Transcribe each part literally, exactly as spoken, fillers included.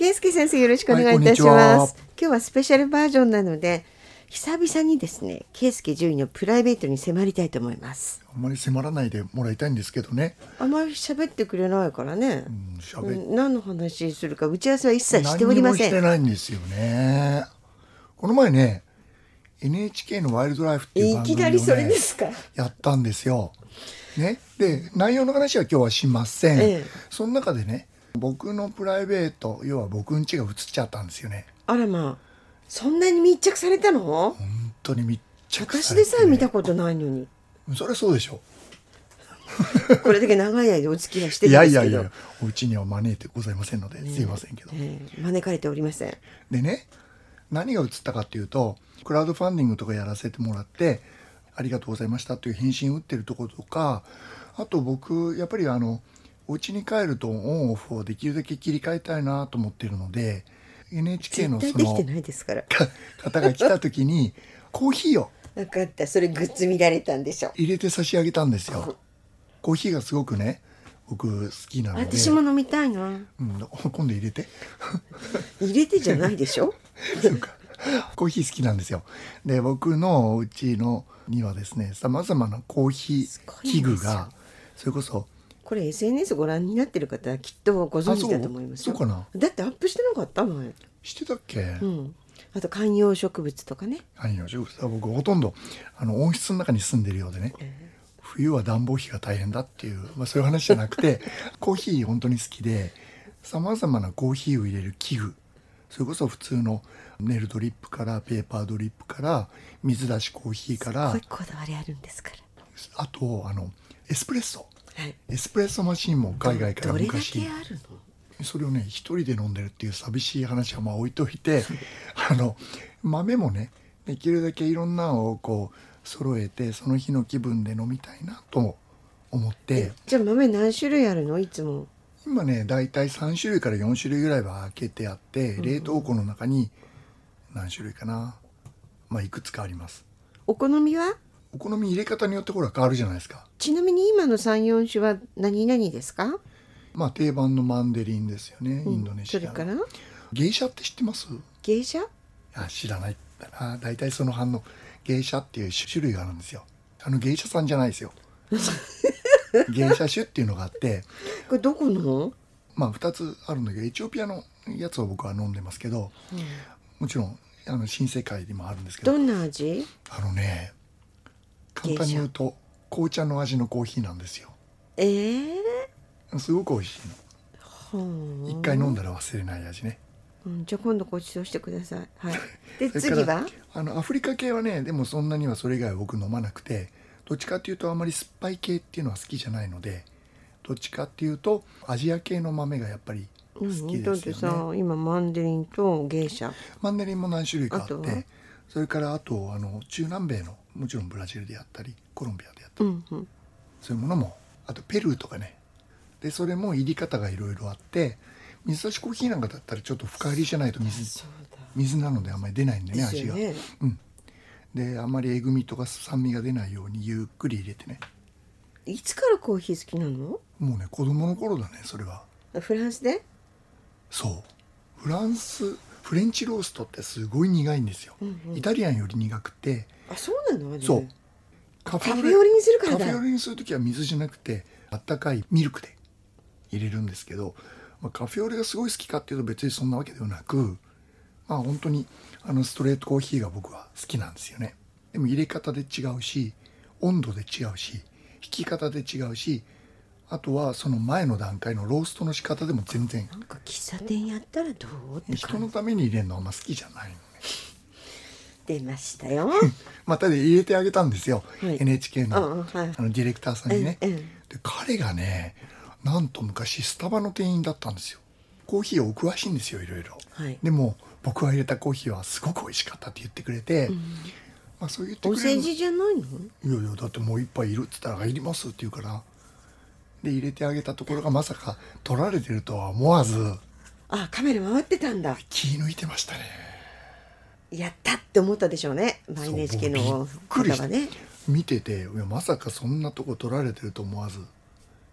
圭介先生、よろしくお願いいたしはい、こんにちは。 ます。今日はスペシャルバージョンなので、久々にですね、圭介獣医のプライベートに迫りたいと思います。 あんまり迫らないでもらいたいんですけどね。 あまり喋ってくれないからね、 うん、喋っうん、何の話するか打ち合わせは一切しておりません。 何にもしてないんですよね。この前ね エヌエイチケー のワイルドライフっていうい番組を、ね、 きなりそれですか。 やったんですよ、ね、で内容の話は今日はしません、 ええ、 その中でね僕のプライベート、要は僕ん家が映っちゃったんですよね。 あらまあ、そんなに密着されたの？ 本当に密着私されて、 でさえ見たことないのに。 それはそうでしょこれだけ長い間お付き合いしているんですけど。 やいやいや、お家には招いてございませんので、 ね、 すいませんけど、 ええ、招かれておりません。 でね、何が映ったかっていうと、クラウドファンディングとかやらせてもらってありがとうございましたという返信を打ってるところとか、あと僕やっぱりあのお家に帰るとオンオフをできるだけ切り替えたいなと思っているので、 エヌエイチケー のその絶対できてないですから。 方が来た時にコーヒーを分かった、それグッズ見られたんでしょ。 入れて差し上げたんですよ。コーヒーがすごくね僕好きなので、 私も飲みたいな。 うん、今度入れて入れてじゃないでしょそうか、コーヒー好きなんですよ。で僕のお家のにはですね、さまざまなコーヒー器具が、それこそこれ エスエヌエス ご覧になってる方はきっとご存知だと思いますよ。 あ、そう、そうかな。 だってアップしてなかった前。 してたっけ、 うん、あと観葉植物とかね。 観葉植物は僕ほとんどあの温室の中に住んでるようでね、えー冬は暖房費が大変だっていう、まあ、そういう話じゃなくてコーヒー本当に好きで、さまざまなコーヒーを入れる器具、それこそ普通のネルドリップからペーパードリップから水出しコーヒーから、 すごいこだわりあるんですから。 あとあのエスプレッソ、 はい、 エスプレッソマシンも海外から昔、 どれだけあるの？ それをね一人で飲んでるっていう寂しい話はまあ置いといてあの豆もねできるだけいろんなのをこう揃えてその日の気分で飲みたいなと思って。 じゃあ豆何種類あるの？いつも今ねだいたいさん種類からよん種類ぐらいは開けてあって、うん、冷凍庫の中に何種類かな、まあいくつかあります。 お好みは？ お好み入れ方によってほら変わるじゃないですか。 ちなみに今のさん、よん種は何々ですか？ まあ定番のマンデリンですよね、インドネシア、うん、 それからゲイシャって知ってます？ ゲイシャ？ あ、知らないだな。だいたいその反応ゲイシャっていう種類があるんですよ。あのゲイシャさんじゃないですよゲイシャ種っていうのがあって、 これどこの？ まあふたつあるんだけど、エチオピアのやつを僕は飲んでますけど、うん、もちろんあの新世界でもあるんですけど。 どんな味？ あのね簡単に言うと紅茶の味のコーヒーなんですよ。 えー、 すごく美味しいの。一回飲んだら忘れない味ね。 うん、じゃあ今度ご馳走してください。はい。で次はあのアフリカ系はね、でもそんなにはそれ以外は僕飲まなくて、どっちかっていうとあまり酸っぱい系っていうのは好きじゃないので、どっちかっていうとアジア系の豆がやっぱり好きですよね。 だってさ、今マンデリンとゲイシャ、 マンデリンも何種類かあって、それからあとあの中南米のもちろんブラジルであったりコロンビアであったり、うんうん、そういうものも、あとペルーとかね。でそれも入り方がいろいろあって、水出しコーヒーなんかだったらちょっと深入りじゃないと 水, 水なのであんまり出ないんでね、味が、ね、うん、であんまりえぐみとか酸味が出ないようにゆっくり入れてね。 いつからコーヒー好きなの？ もうね子供の頃だね、それは。 フランスで？ そうフランスフレンチローストってすごい苦いんですよ、うんうん、イタリアンより苦くて。 あ、そうなの？ そうカフェオレにするからだ。 カフェオレにするときは水じゃなくてあったかいミルクで入れるんですけど、まあ、カフェオレがすごい好きかっていうと別にそんなわけではなく、まあ本当にあのストレートコーヒーが僕は好きなんですよね。でも入れ方で違うし、温度で違うし、引き方で違うし、あとはその前の段階のローストの仕方でも全然。 なんか喫茶店やったらどうって人のために入れるのはあんま好きじゃないのね。 出ましたよまたで入れてあげたんですよ、はい、エヌエイチケー の、 うん、はい、 あのディレクターさんにね、 うんうん、 で彼がねなんと昔スタバの店員だったんですよ。コーヒーをお詳しいんですよ、いろいろ、はい、でも僕が入れたコーヒーはすごく美味しかったって言ってくれて、うん、まあ、そう言ってくれる。 お世辞じゃないの？ いやいや、だってもう一杯いるって言ったらいりますって言うから、で入れてあげたところがまさか撮られてるとは思わず。 あ、カメラ回ってたんだ。 気抜いてましたね。 やったって思ったでしょうね、エヌエイチケー の方はね。 見てて、いやまさかそんなとこ撮られてると思わず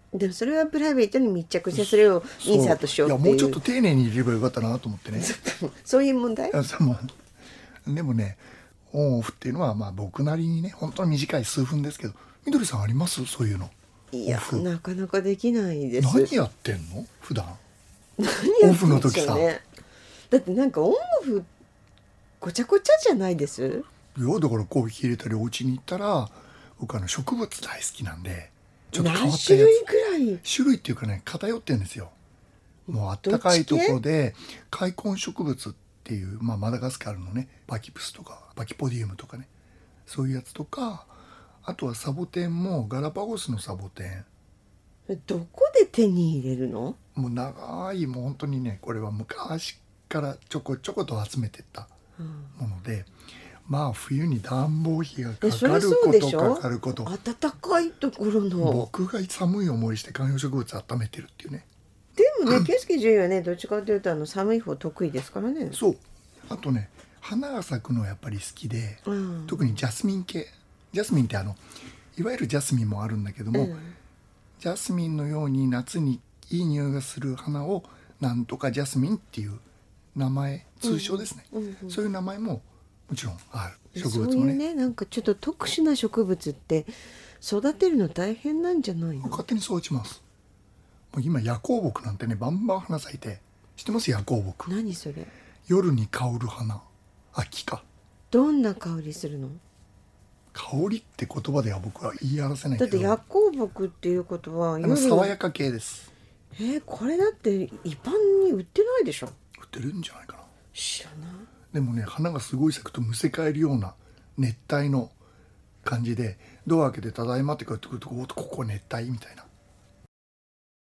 でもそれはプライベートに密着してそれをインサートしようっていう。 いやもうちょっと丁寧に入れればよかったなと思ってねそういう問題。 そうもでもねオンオフっていうのはまあ僕なりにね本当に短い数分ですけど、みどりさんありますそういうの？ いやなかなかできないです。 何やってんの普段？ 何やってんオフの時さ、 ね、だってなんかオンオフごちゃごちゃじゃないです？ いやだからコーヒー入れたりお家に行ったら僕あの植物大好きなんでちょっと変わったやつ。 何種類くらい？ 種類っていうかね偏ってるんですよ。もうあったかいところで開墾植物っていう、まあ、マダガスカルのねバキプスとかバキポディウムとかねそういうやつとか、あとはサボテンもガラパゴスのサボテン。どこで手に入れるの？ もう長いもう本当にねこれは昔からちょこちょこと集めてったもので、うん、まあ冬に暖房費がかかることかかること、 暖かいところの僕が寒い思いして観葉植物温めてるっていうね。 でもね、圭介獣医はねどっちかというとあの寒い方得意ですからね。 そう。あとね花が咲くのやっぱり好きで、うん、特にジャスミン系。ジャスミンってあのいわゆるジャスミンもあるんだけども、うん、ジャスミンのように夏にいい匂いがする花をなんとかジャスミンっていう名前、通称ですね、うんうんうん、そういう名前ももちろんある植物もね。 そういうねなんかちょっと特殊な植物って育てるの大変なんじゃないの？ 勝手に育ちます。もう今夜光木なんてねバンバン花咲いて、知ってます？夜光木。 何それ？ 夜に香る花。秋か。 どんな香りするの？ 香りって言葉では僕は言い表せないけど、 だって夜光木っていうことは夜爽やか系です。 えー、これだって一般に売ってないでしょ？ 売ってるんじゃないかな。 知らない。 でもね花がすごい咲くとむせ返るような熱帯の感じで、ドア開けてただいまって帰ってくるとここ熱帯みたいな